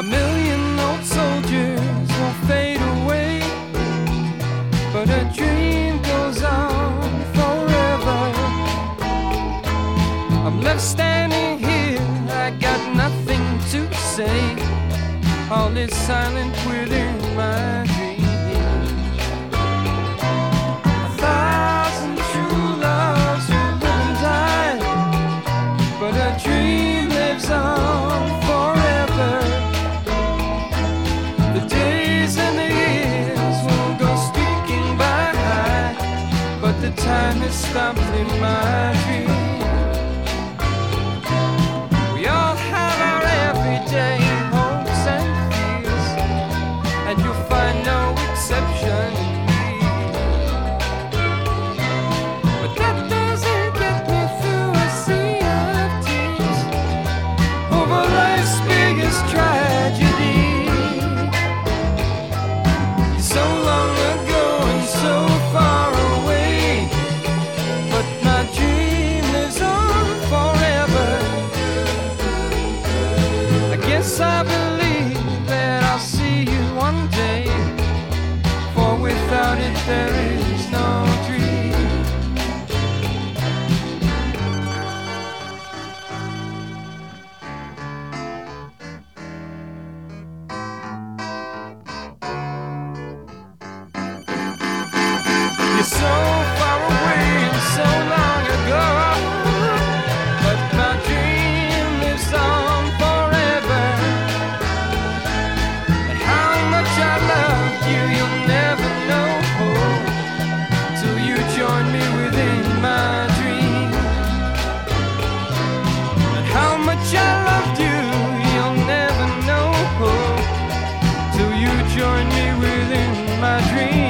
million old soldiers will fade away, but a dream goes on forever. I'm left standing here, I got nothing to say. All is silent within my dreams. A thousand true loves will live and die, but a dream lives on forever. The days and the years will go speaking by, but the time has stopped in my dream. We all have our everyday hopes and fears, and you'll find no exception in me. But that doesn't get me through a sea of tears over life's biggest tragedy. So long ago and so far away, but my dream lives on forever. I guess I believe that I'll see you one day, for without it there is no dream. You're so far away and so long ago, but my dream lives on forever. And how much I loved you, you'll never know till you join me within my dream. And how much I loved you, you'll never know till you join me within my dream.